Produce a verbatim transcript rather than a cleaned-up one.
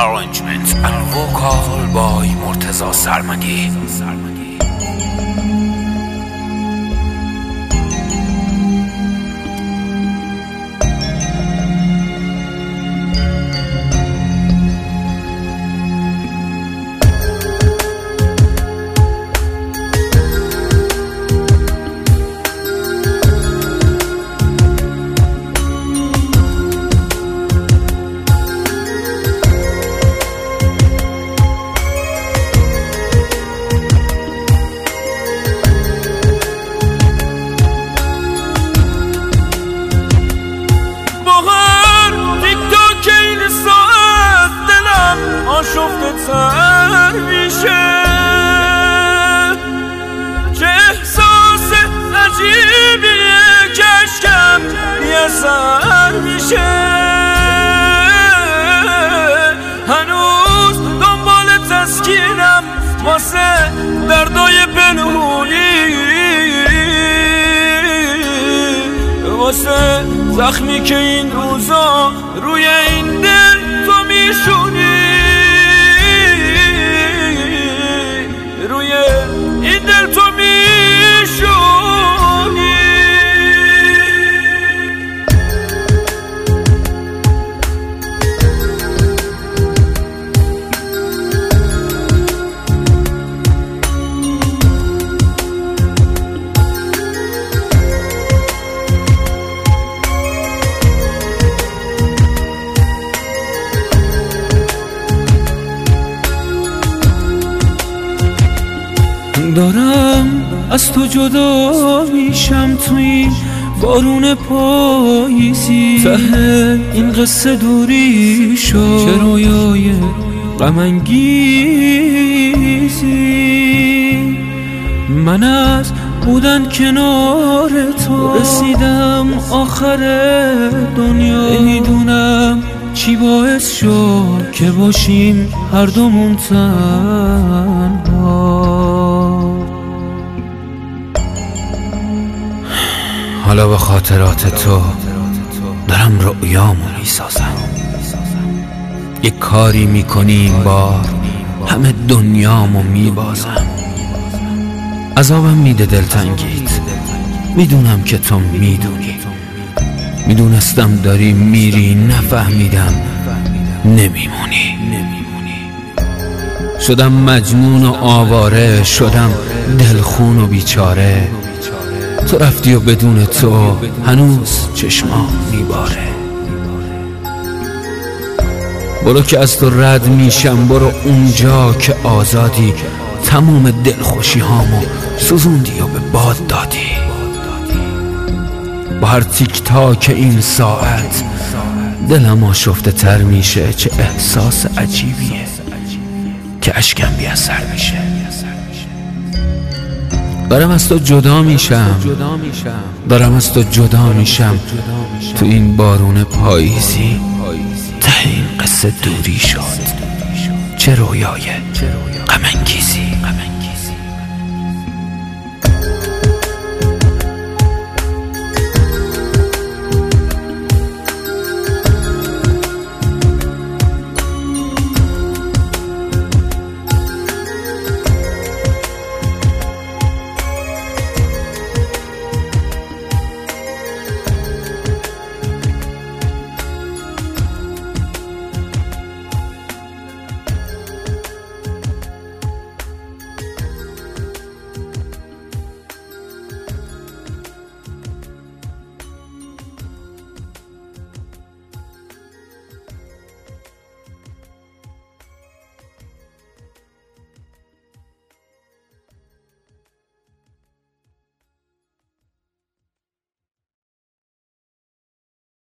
arrangement and vocal by مرتضی سرمدی. شفته تر میشه چه احساس عجیبیه کشکم یه سر میشه هنوز دنبال تسکینم واسه دردای پنهونی واسه زخمی که این روزا روی این دل تو میشونی روی این دل تو میشونی. دارم از تو جدا میشم تو این بارون پاییزی ته این قصه دوری شد چه رویای غم انگیزی من از بودن کنار تو رسیدم آخر دنیا نمیدونم چی باعث شد که باشیم هر دومون تنها. حالا به خاطرات تو دارم رؤیامو میسازم، یک کاری میکنی این بار همه دنیامو میبازم. عذابم میده دلتنگیت، میدونم که تو میدونی، میدونستم داری میری نفهمیدم نمیمونی. شدم مجنون و آواره، شدم دلخون و بیچاره. تو رفتی و بدون تو هنوز چشمام میباره. برو که از تو رد میشم، برو اونجا که آزادی. تموم دلخوشی هامو سوزوندی و به باد دادی. با هر تیک تاک این ساعت دلم آشفته تر میشه. چه احساس عجیبیه که اشکم بی اثر میشه. دارم از تو جدا میشم، دارم از تو جدا میشم تو این بارون پاییزی ته این قصه دوری شد چه رویای غم انگیزی.